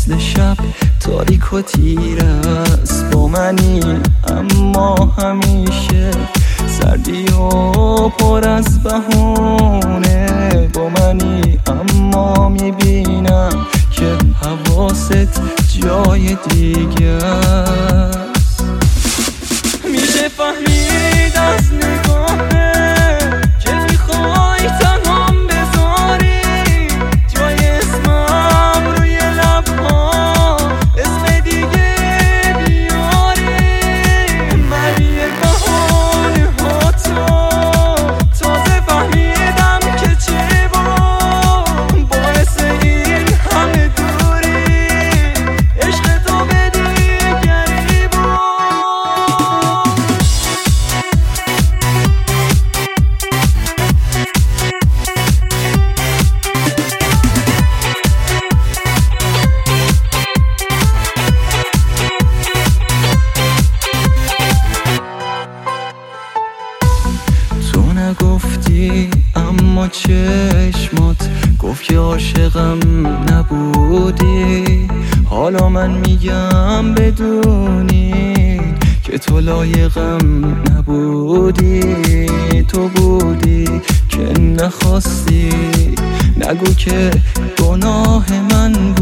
مثل شب تاریک و تیر است با منی، اما همیشه سردی و پر از بهونه با منی، اما میبینم که حواست جای دیگه است. میشه فهمید از نگاهه که میخوای تنهام بذاری جای اسمم روی لبها، اسم دیگه بیاری. من یه بهانه ها تازه فهمیدم که چه باعث این همه دوری، عشق تو به دیگری بود. تو نگفتی اما چشمات گفت که عاشقم نبودی، حالا من میگم بدونی که تو لایقم نبودی. تو بودی که نخواستی، نگو که گناه من